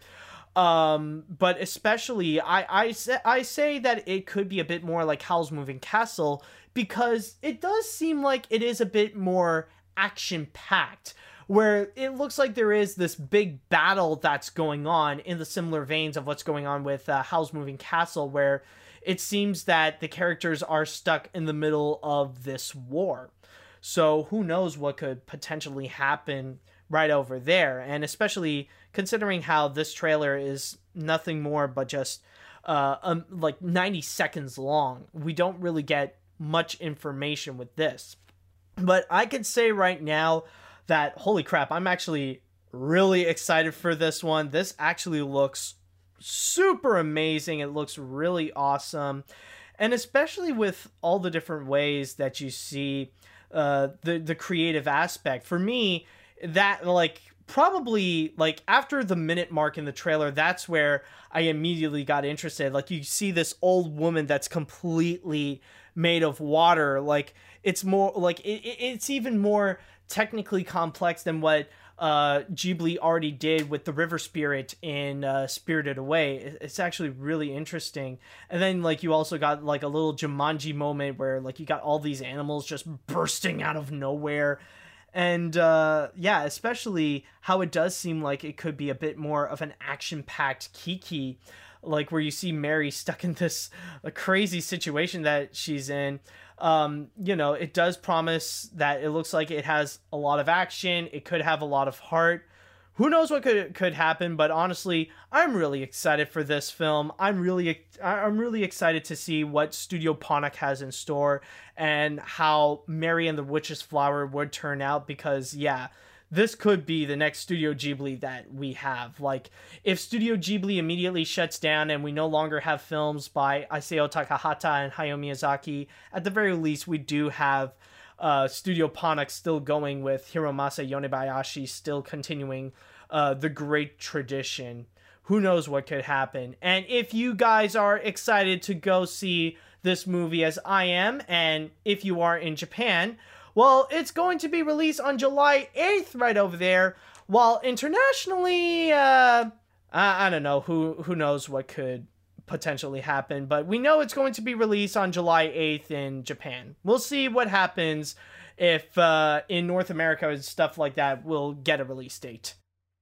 Um, but especially, I, I, say, I say that it could be a bit more like Howl's Moving Castle, because it does seem like it is a bit more action-packed, where it looks like there is this big battle that's going on in the similar veins of what's going on with uh, Howl's Moving Castle, where it seems that the characters are stuck in the middle of this war. So who knows what could potentially happen right over there. And especially considering how this trailer is nothing more but just uh, um, like ninety seconds long. We don't really get much information with this. But I could say right now that, holy crap, I'm actually really excited for this one. This actually looks super amazing. It looks really awesome. And especially with all the different ways that you see uh the the creative aspect. For me, that like probably like after the minute mark in the trailer, that's where I immediately got interested. Like, you see this old woman that's completely made of water. Like, it's more like it, it's even more technically complex than what uh Ghibli already did with the river spirit in uh, Spirited Away. It's actually really interesting. And then like you also got like a little Jumanji moment where like you got all these animals just bursting out of nowhere. And uh yeah, especially how it does seem like it could be a bit more of an action-packed Kiki, like where you see Mary stuck in this uh, crazy situation that she's in. Um, you know, it does promise that it looks like it has a lot of action. It could have a lot of heart. Who knows what could could happen? But honestly, I'm really excited for this film. I'm really I'm really excited to see what Studio Ponoc has in store and how Mary and the Witch's Flower would turn out. Because yeah, this could be the next Studio Ghibli that we have. Like, if Studio Ghibli immediately shuts down and we no longer have films by Isao Takahata and Hayao Miyazaki, at the very least, we do have uh, Studio Ponoc still going with Hiromasa Yonebayashi, still continuing uh, the great tradition. Who knows what could happen? And if you guys are excited to go see this movie as I am, and if you are in Japan, well, it's going to be released on July eighth right over there, while internationally, uh, I, I don't know, who, who knows what could potentially happen, but we know it's going to be released on July eighth in Japan. We'll see what happens if uh, in North America and stuff like that will get a release date.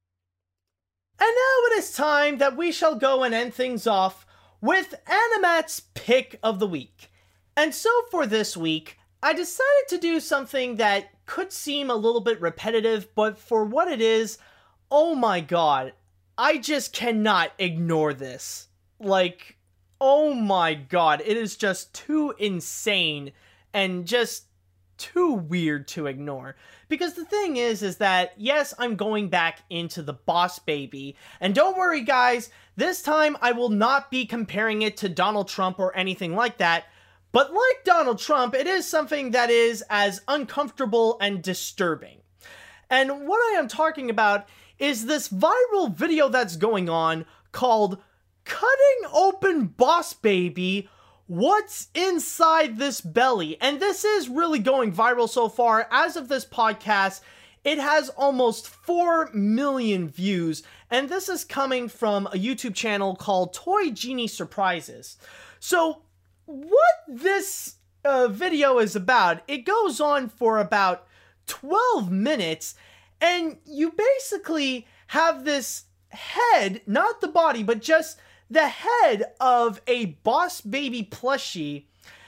And now it is time that we shall go and end things off with Animat's Pick of the Week. And so for this week, I decided to do something that could seem a little bit repetitive, but for what it is, oh my god, I just cannot ignore this. Like, oh my god, it is just too insane and just too weird to ignore. Because the thing is, is that, yes, I'm going back into the Boss Baby, and don't worry guys, this time I will not be comparing it to Donald Trump or anything like that. But like Donald Trump, it is something that is as uncomfortable and disturbing. And what I am talking about is this viral video that's going on called Cutting Open Boss Baby, What's Inside This Belly? And this is really going viral so far. As of this podcast, it has almost four million views. And this is coming from a YouTube channel called Toy Genie Surprises. So what this uh, video is about. It goes on for about twelve minutes, and you basically have this head, not the body, but just the head of a Boss Baby plushie.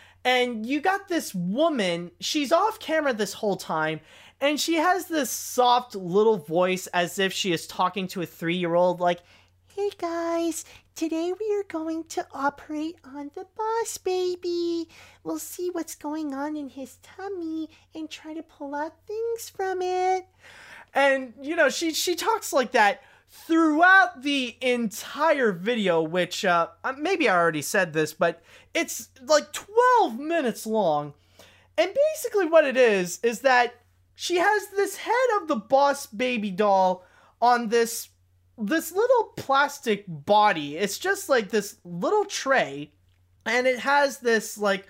And you got this woman, she's off camera this whole time, and she has this soft little voice as if she is talking to a three-year-old, like, "Hey guys, today we are going to operate on the Boss Baby. We'll see what's going on in his tummy and try to pull out things from it." And, you know, she, she talks like that throughout the entire video, which, uh, maybe I already said this, but it's like twelve minutes long. And basically what it is, is that she has this head of the Boss Baby doll on this, this little plastic body. It's just like this little tray, and it has this, like,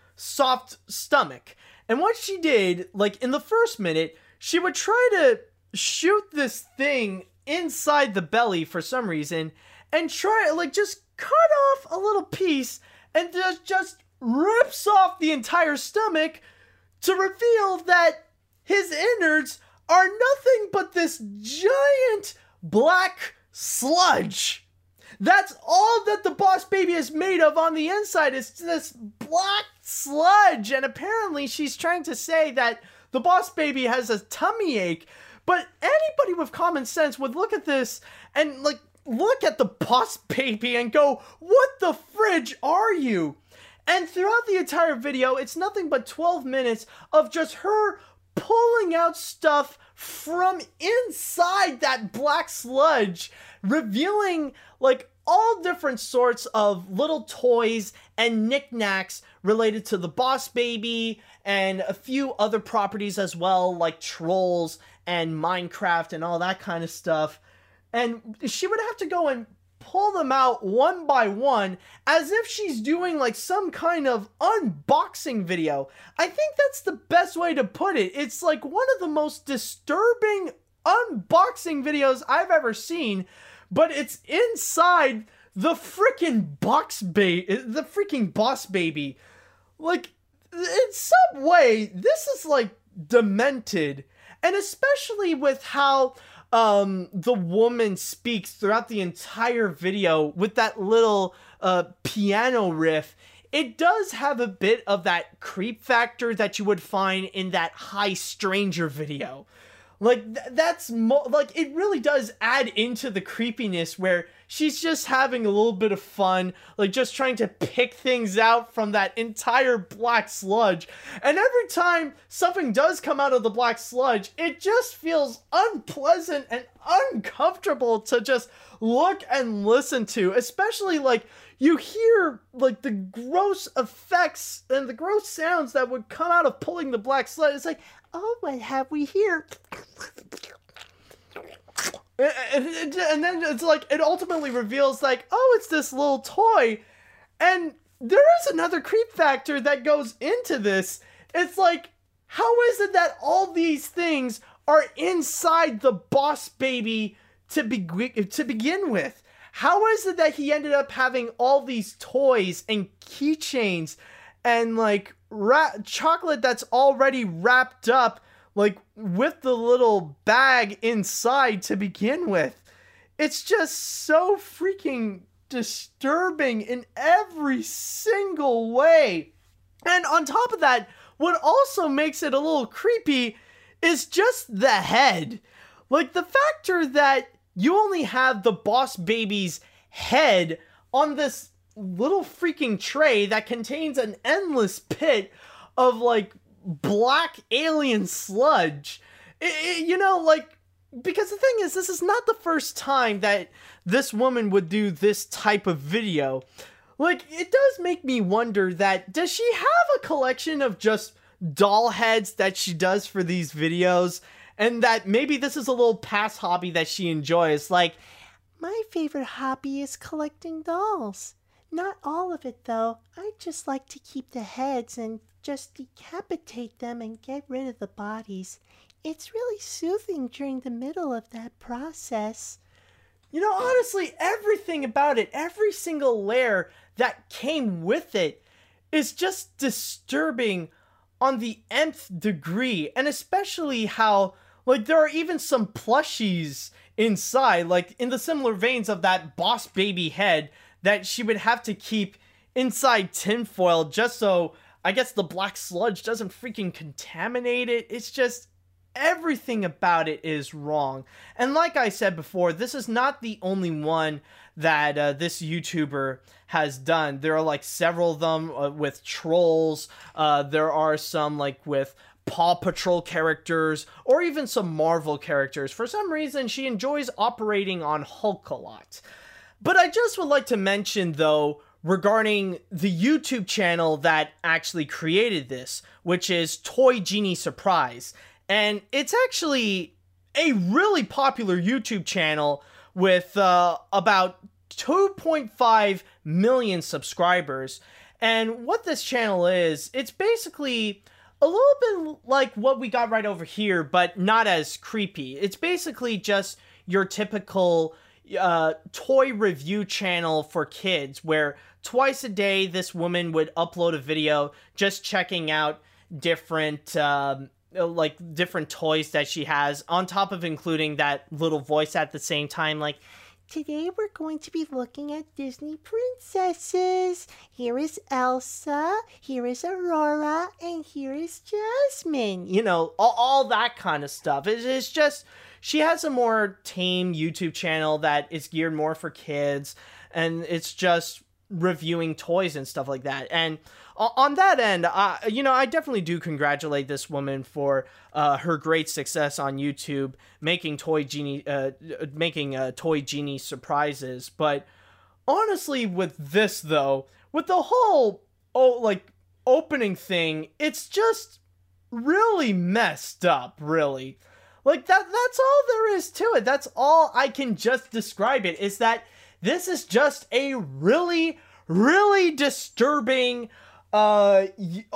soft stomach. And what she did, like, in the first minute, she would try to shoot this thing inside the belly for some reason, and try, like, just cut off a little piece, and just, just rips off the entire stomach to reveal that his innards are nothing but this giant black sludge. That's all that the Boss Baby is made of on the inside, is this black sludge. And apparently she's trying to say that the Boss Baby has a tummy ache, but anybody with common sense would look at this and, like, look at the Boss Baby and go, "What the fridge are you?" And throughout the entire video, it's nothing but twelve minutes of just her pulling out stuff from inside that black sludge, revealing, like, all different sorts of little toys and knickknacks related to the Boss Baby, and a few other properties as well, like Trolls and Minecraft and all that kind of stuff. And she would have to go and pull them out one by one, as if she's doing, like, some kind of unboxing video. I think that's the best way to put it. It's like one of the most disturbing unboxing videos I've ever seen, but it's inside the freaking box ba- the freaking Boss Baby. Like, in some way, this is, like, demented. And especially with how um, the woman speaks throughout the entire video with that little uh, piano riff, it does have a bit of that creep factor that you would find in that Hi Stranger video. Like, th- that's, mo- like, it really does add into the creepiness, where she's just having a little bit of fun, like, just trying to pick things out from that entire black sludge. And every time something does come out of the black sludge, it just feels unpleasant and uncomfortable to just look and listen to. Especially, like, you hear, like, the gross effects and the gross sounds that would come out of pulling the black sludge. It's like, oh, what have we here? And, and, and then it's like, it ultimately reveals, like, oh, it's this little toy. And there is another creep factor that goes into this. It's like, how is it that all these things are inside the Boss Baby to, be- to begin with? How is it that he ended up having all these toys and keychains and, like, ra- chocolate that's already wrapped up, like, with the little bag inside to begin with? It's just so freaking disturbing in every single way. And on top of that, what also makes it a little creepy is just the head. Like, the factor that you only have the Boss Baby's head on this little freaking tray that contains an endless pit of, like, black alien sludge. It, it, you know, like, because the thing is, this is not the first time that this woman would do this type of video. Like, it does make me wonder that, does she have a collection of just doll heads that she does for these videos? And that maybe this is a little past hobby that she enjoys. Like, my favorite hobby is collecting dolls. Not all of it, though. I just like to keep the heads and just decapitate them and get rid of the bodies. It's really soothing during the middle of that process. You know, honestly, everything about it, every single layer that came with it, is just disturbing on the nth degree. And especially how, like, there are even some plushies inside, like in the similar veins of that Boss Baby head that she would have to keep inside tinfoil just so, I guess, the black sludge doesn't freaking contaminate it. It's just, everything about it is wrong. And like I said before, this is not the only one that uh, this YouTuber has done. There are like several of them uh, with trolls. Uh, there are some like with Paw Patrol characters, or even some Marvel characters. For some reason, she enjoys operating on Hulk a lot. But I just would like to mention, though, regarding the YouTube channel that actually created this, which is Toy Genie Surprise. And it's actually a really popular YouTube channel with uh, about two point five million subscribers. And what this channel is, it's basically a little bit like what we got right over here, but not as creepy. It's basically just your typical uh, toy review channel for kids, where twice a day this woman would upload a video just checking out different um, like different toys that she has, on top of including that little voice at the same time, like,
today we're going to be looking at Disney princesses. Here is Elsa, here is Aurora, and here is Jasmine.
You know, all, all that kind of stuff. It's, it's just, she has a more tame YouTube channel that is geared more for kids, and it's just reviewing toys and stuff like that. And on that end, uh, you know, I definitely do congratulate this woman for uh, her great success on YouTube, making Toy Genie, uh, making uh, Toy Genie Surprises. But honestly, with this though, with the whole oh like opening thing, it's just really messed up. Really, like that. That's all there is to it. That's all I can just describe it. Is that this is just a really, really disturbing uh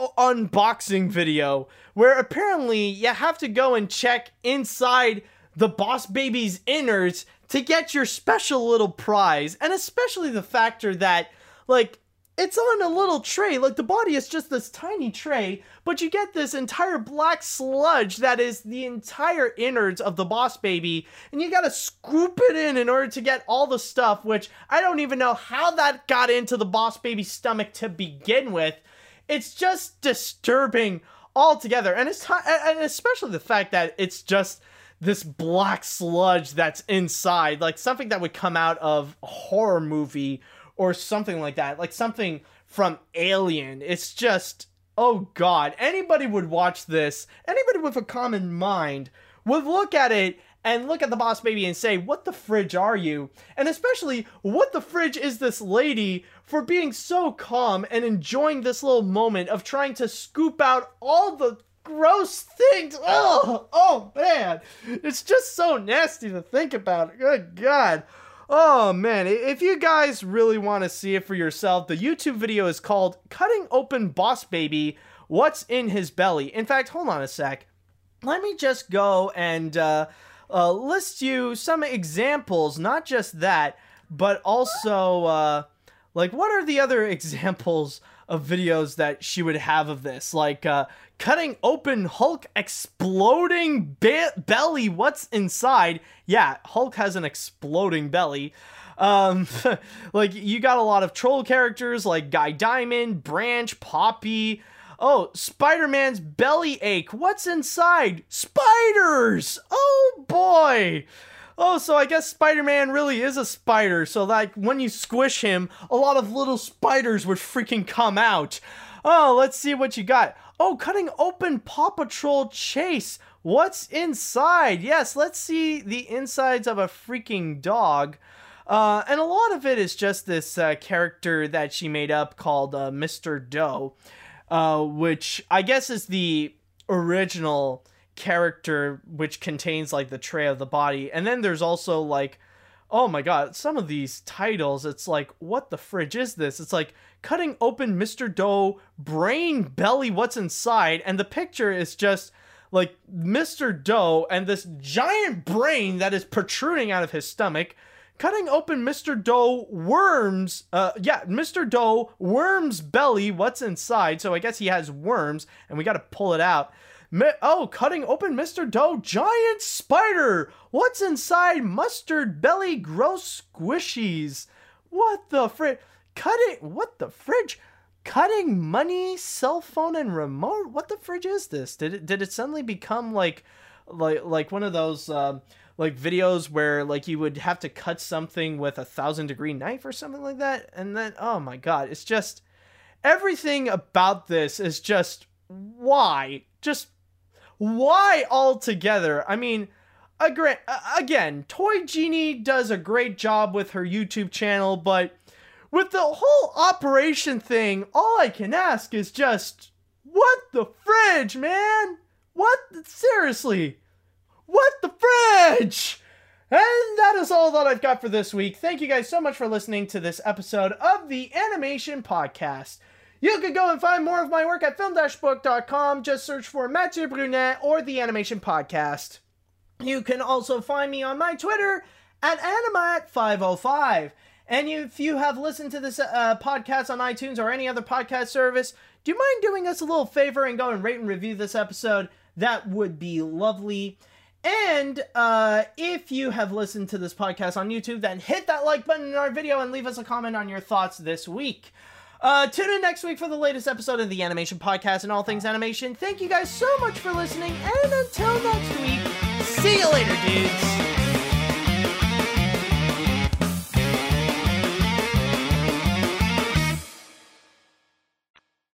unboxing video where apparently you have to go and check inside the Boss Baby's innards to get your special little prize. And especially the factor that, like, it's on a little tray. Like, the body is just this tiny tray, but you get this entire black sludge that is the entire innards of the Boss Baby, and you gotta scoop it in in order to get all the stuff, which I don't even know how that got into the Boss Baby's stomach to begin with. It's just disturbing altogether, and it's and especially the fact that it's just this black sludge that's inside, like something that would come out of a horror movie or something like that, like something from Alien. It's just, oh god, anybody would watch this, anybody with a common mind would look at it and look at the Boss Baby and say, what the fridge are you? And especially, what the fridge is this lady for being so calm and enjoying this little moment of trying to scoop out all the gross things. Oh, oh man, it's just so nasty to think about. Good god. Oh man, if you guys really want to see it for yourself, the YouTube video is called Cutting Open Boss Baby, What's in His Belly. In fact, hold on a sec. Let me just go and uh, uh, list you some examples, not just that, but also, uh, like, what are the other examples of videos that she would have of this? Like, uh, cutting open Hulk exploding be belly, what's inside? Yeah, Hulk has an exploding belly. Um, like, you got a lot of troll characters like Guy Diamond, Branch, Poppy. Oh, Spider-Man's belly ache. What's inside? Spiders! Oh boy! Oh, so I guess Spider-Man really is a spider, so like when you squish him, a lot of little spiders would freaking come out. Oh, let's see what you got. Oh, cutting open Paw Patrol Chase. What's inside? Yes, let's see the insides of a freaking dog. Uh, and a lot of it is just this uh, character that she made up called uh, Mister Doe, uh, which I guess is the original character, which contains like the tray of the body. And then there's also like, oh my god, some of these titles, it's like, what the fridge is this? It's like, cutting open Mister Doe brain belly, what's inside? And the picture is just like Mister Doe and this giant brain that is protruding out of his stomach, cutting open Mister Doe worms, uh, yeah, Mister Doe worms belly, what's inside, so I guess he has worms, and we gotta pull it out. Mi- oh, cutting open Mister Doe giant spider, what's inside mustard belly gross squishies. What the fridge? Cutting, what the fridge? Cutting money, cell phone, and remote? What the fridge is this? Did it, did it suddenly become like, like, like one of those, um, like videos where like you would have to cut something with a thousand degree knife or something like that? And then, oh my God, it's just, everything about this is just, why? Just, why altogether? I mean, again, Toy Genie does a great job with her YouTube channel, but with the whole operation thing, all I can ask is just, what the fridge, man? What? Seriously? What the fridge? And that is all that I've got for this week. Thank you guys so much for listening to this episode of the Animation Podcast. You can go and find more of my work at film dash book dot com. Just search for Mathieu Brunet or the Animation Podcast. You can also find me on my Twitter at Animat five oh five. And if you have listened to this uh, podcast on iTunes or any other podcast service, do you mind doing us a little favor and go and rate and review this episode? That would be lovely. And uh, if you have listened to this podcast on YouTube, then hit that like button in our video and leave us a comment on your thoughts this week. Uh, tune in next week for the latest episode of the Animation Podcast and all things animation. Thank you guys so much for listening, and until next week, see you later, dudes!